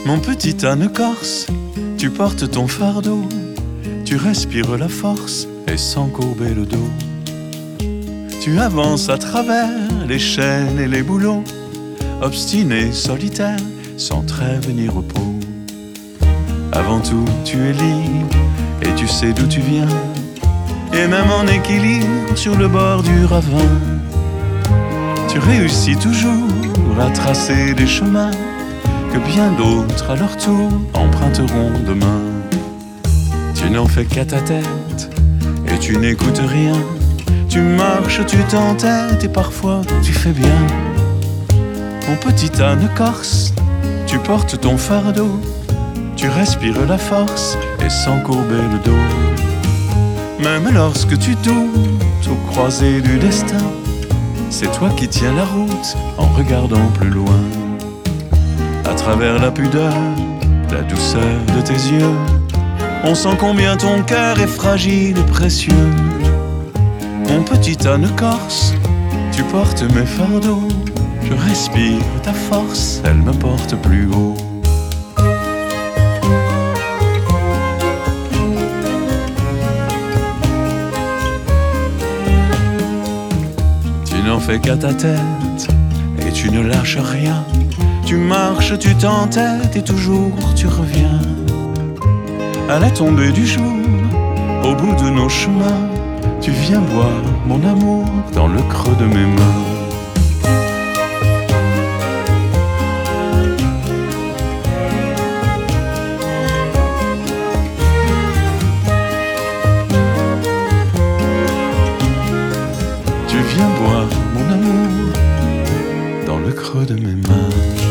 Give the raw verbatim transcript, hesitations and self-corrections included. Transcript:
Mon petit âne corse, tu portes ton fardeau, tu respires la force et sans courber le dos. Tu avances à travers les chaînes et les bouleaux, obstiné, solitaire, sans trêve ni repos. Avant tout, tu es libre et tu sais d'où tu viens, et même en équilibre sur le bord du ravin, tu réussis toujours à tracer des chemins que bien d'autres à leur tour emprunteront demain. Tu n'en fais qu'à ta tête et tu n'écoutes rien. Tu marches, tu t'entêtes et parfois tu fais bien. Mon petit âne corse, tu portes ton fardeau, tu respires la force et sans courber le dos. Même lorsque tu doutes au croisé du destin, c'est toi qui tiens la route en regardant plus loin. À travers la pudeur, la douceur de tes yeux, on sent combien ton cœur est fragile et précieux. Mon petit âne corse, tu portes mes fardeaux, je respire ta force, elle me porte plus haut. Tu n'en fais qu'à ta tête et tu ne lâches rien. Tu marches, tu t'entêtes et toujours tu reviens. À la tombée du jour, au bout de nos chemins, tu viens boire mon amour dans le creux de mes mains. Tu viens boire mon amour dans le creux de mes mains.